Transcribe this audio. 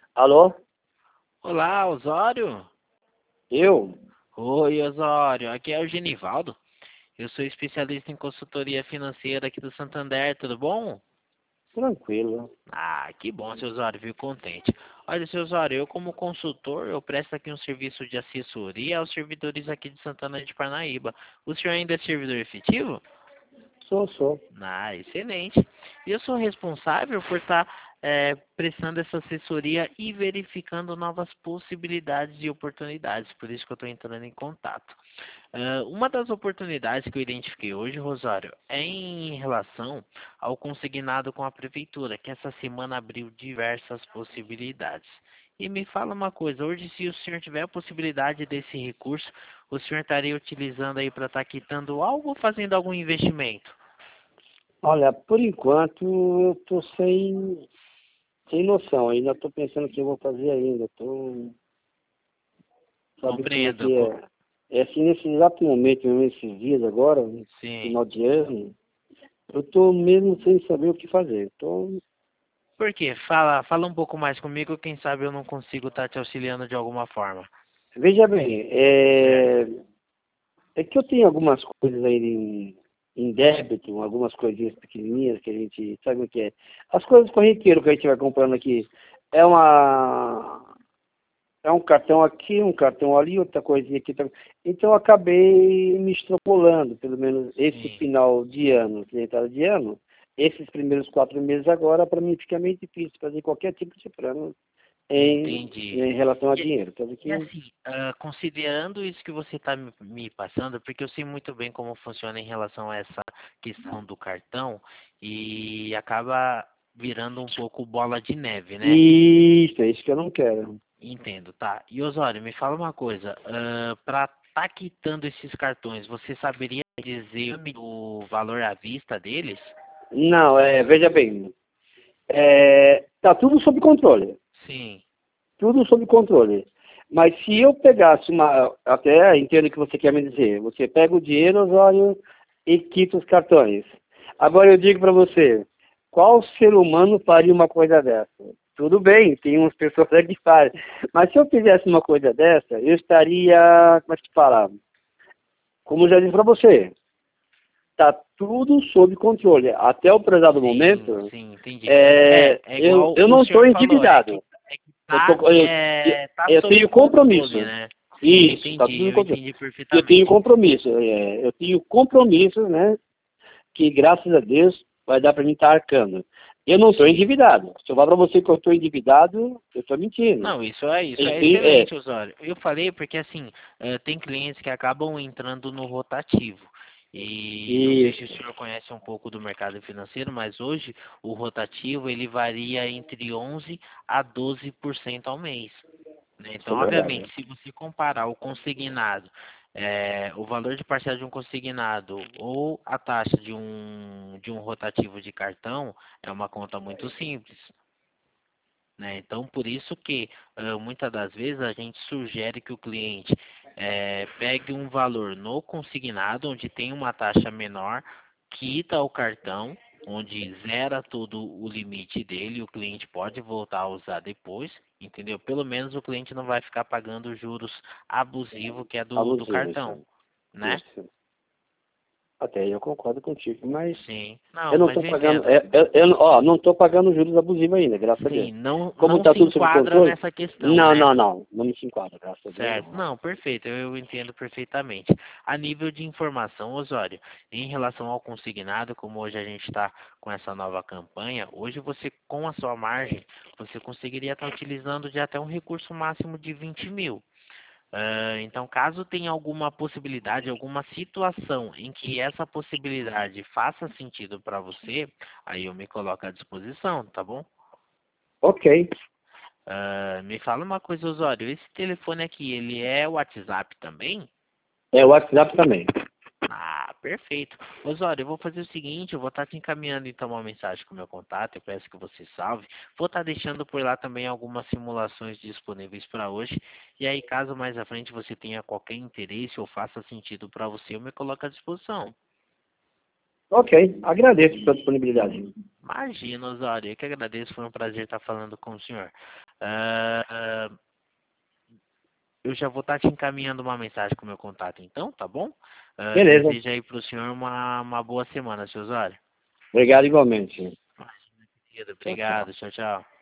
Alô? Olá, Osório. Eu? Oi, Osório. Aqui é o Genivaldo. Eu sou especialista em consultoria financeira aqui do Santander, tudo bom? Tranquilo. Ah, que bom, seu Osório, fico contente. Olha, seu Osório, eu como consultor, eu presto aqui um serviço de assessoria aos servidores aqui de Santana de Parnaíba. O senhor ainda é servidor efetivo? Sou. Ah, excelente. E eu sou responsável por estar prestando essa assessoria e verificando novas possibilidades e oportunidades. Por isso que eu estou entrando em contato. Uma das oportunidades que eu identifiquei hoje, Rosário, é em relação ao consignado com a prefeitura, que essa semana abriu diversas possibilidades. E me fala uma coisa, hoje se o senhor tiver a possibilidade desse recurso, o senhor estaria utilizando aí para estar quitando algo ou fazendo algum investimento? Olha, por enquanto eu tô sem noção. Ainda tô pensando o que eu vou fazer ainda. Sabe como é Compreendo. que é? É assim, nesse exato momento, nesses dias agora, no Sim. final de ano, eu tô mesmo sem saber o que fazer. Por quê? Fala um pouco mais comigo, quem sabe eu não consigo estar te auxiliando de alguma forma. Veja bem, Certo. é que eu tenho algumas coisas aí em débito, algumas coisinhas pequenininhas que a gente sabe o que é. As coisas corriqueiras que a gente vai comprando aqui é uma é um cartão aqui, um cartão ali, outra coisinha aqui também. Então eu acabei me extrapolando, pelo menos esse Sim, final de ano, essa entrada de ano, esses primeiros 4 meses agora, para mim fica meio difícil fazer qualquer tipo de plano entendi. em relação a E, dinheiro. Tanto e que, assim, considerando isso que você está me passando, porque eu sei muito bem como funciona em relação a essa questão do cartão e acaba virando um pouco bola de neve, né? isso, é isso que eu não quero. Entendo, tá. E Osório, me fala uma coisa, para estar quitando esses cartões, você saberia dizer o valor à vista deles? Não, veja bem, tá tudo sob controle. Sim, Tudo sob controle. Mas se eu pegasse até entendo o que você quer me dizer, você pega o dinheiro, Osório, e quita os cartões. Agora eu digo para você, qual ser humano faria uma coisa dessa? Tudo bem, tem umas pessoas que fazem. Mas se eu fizesse uma coisa dessa, eu estaria, como é que te falar? Como eu já disse para você, está tudo sob controle. Até o prezado momento, sim, entendi. É igual eu o não estou senhor falou, endividado. tá, Eu tá sob tenho controle, compromisso. né? Sim, eu Isso, está entendi, tudo no eu controle. entendi Eu tenho perfeitamente. compromisso. Eu tenho compromissos, né? Que graças a Deus vai dar para mim estar arcando. Eu não estou Sim. endividado. Se eu falar para você que eu estou endividado, eu estou mentindo. Não, isso Eu é tenho, excelente, Osório. Eu falei porque assim, tem clientes que acabam entrando no rotativo. E não sei se o isso, senhor conhece um pouco do mercado financeiro, mas hoje o rotativo ele varia entre 11 a 12% ao mês, né? isso é Então, verdade. obviamente, se você comparar o consignado, o valor de parcela de um consignado ou a taxa de um rotativo de cartão, é uma conta muito simples, né? Então, por isso que muitas das vezes a gente sugere que o cliente pegue um valor no consignado, onde tem uma taxa menor, quita o cartão, onde zera todo o limite dele, o cliente pode voltar a usar depois, entendeu? Pelo menos o cliente não vai ficar pagando juros abusivos que é do Abusivo, cartão, isso. né? Isso. Até aí eu concordo contigo, mas Sim, eu não, não mas estou eu pagando, entendo. não estou pagando juros abusivos ainda, graças a Deus. Sim, Como não está se tudo sob enquadra controle, nessa questão, não, né? não, não, não me se enquadra, graças a Deus Certo. não. Não, perfeito, eu entendo perfeitamente. A nível de informação, Osório, em relação ao consignado, como hoje a gente está com essa nova campanha, hoje você, com a sua margem, você conseguiria estar utilizando de até um recurso máximo de 20 mil. Então, caso tenha alguma possibilidade, alguma situação em que essa possibilidade faça sentido para você, aí eu me coloco à disposição, tá bom? Ok, Me fala uma coisa, Osório, esse telefone aqui, ele é WhatsApp também? é o WhatsApp também. Ah, perfeito. Osório, eu vou fazer o seguinte, eu vou estar te encaminhando então uma mensagem com o meu contato, eu peço que você salve. Vou estar deixando por lá também algumas simulações disponíveis para hoje. E aí, caso mais à frente você tenha qualquer interesse ou faça sentido para você, eu me coloco à disposição. Ok, agradeço pela disponibilidade. Imagina, Osório, eu que agradeço, foi um prazer estar falando com o senhor. Eu já vou estar te encaminhando uma mensagem com o meu contato, então, tá bom? Beleza. Desejo aí para o senhor uma boa semana, seu Osório. Obrigado igualmente. Imagina, querido, Tchau, tchau. obrigado, tchau, tchau.